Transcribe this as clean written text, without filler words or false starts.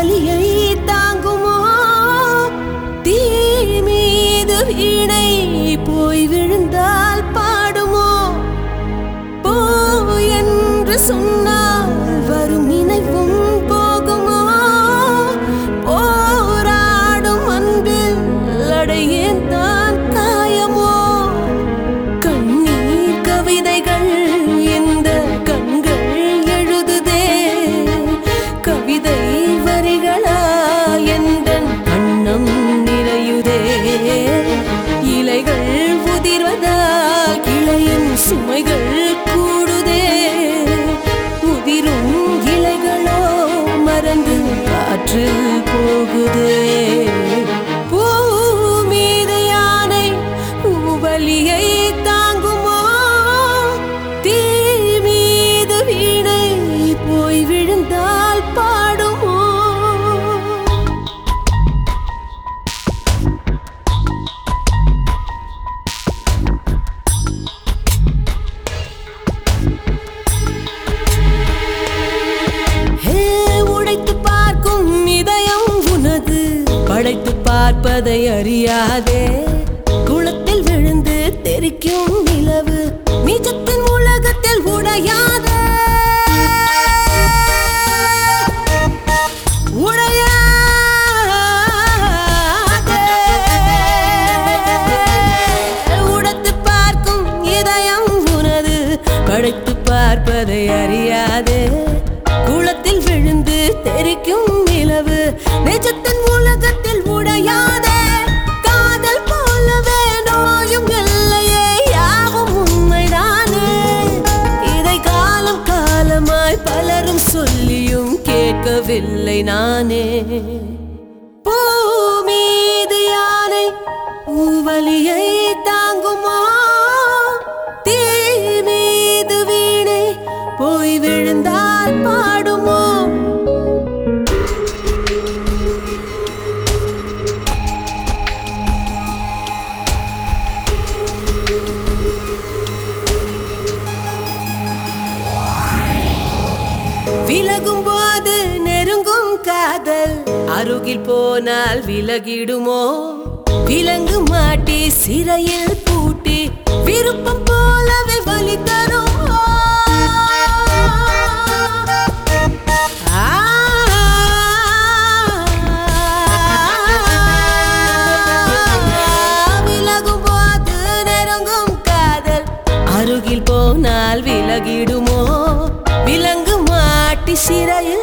வலியை தாங்குமோ? தீ மீது வீணை போய் விழுந்தால் பாடுமோ? போ என்று சொன்னால் வரும் நினைவும் போகுமோ? போராடும் அன்பில் அடையேன் தான் காயமோ? கண்ணீர் கவிதைகள் இந்த கண்கள் எழுதுதே, கவிதை வரிகளா எந்தன் கண்ணம் நிறையுதே. இலைகள் உதிர்வதால் கிளையின் சுமைகள் கூடுதே, உதிரும் இலைகளோ மறந்து காற்றில் போகுதே. பூ மீது யானை பூவலியை தாங்குமோ? தீ மீது வீணை போய் விழுந்தால் பாடுமோ? உடைத்து பார்க்கும் இதயம் உனது, படைத்து பார்ப்பதை அறியாதே. குளத்தில் விழுந்து தெரிக்கும் நிலவு நீச்சத்தின் உலகத்தில் உடையாதே. உடைத்து பார்க்கும் இதயம் உனது, படைத்து பார்ப்பதை அறியாதே. குளத்தில் விழுந்து தெரிக்கும் நிலவு நிஜத்தின் உலகத்தில் உடையாதே. காதல் போலவே நோயும் இல்லையே, யாவும் உண்மைதானே. இதை காலம் காலமாய் பலரும் சொல்லியும் கேட்கவில்லை நானே. பூ மீது யானை பூவலியை தாங்குமோ? தீ மீது வீணை போய் விழுந்தால் பாடுமோ? விலகும் போது நெருங்கும் காதல் அருகில் போனால் விலகிடுமோ? விலங்கு மாட்டி சிறையில் பூட்டி விருப்பம் போலவே வலி தருமோ? விலகும் போது நெருங்கும் காதல் அருகில் போனால் விலகிடுமோ? விலங்கு மாட்டி சிறையில்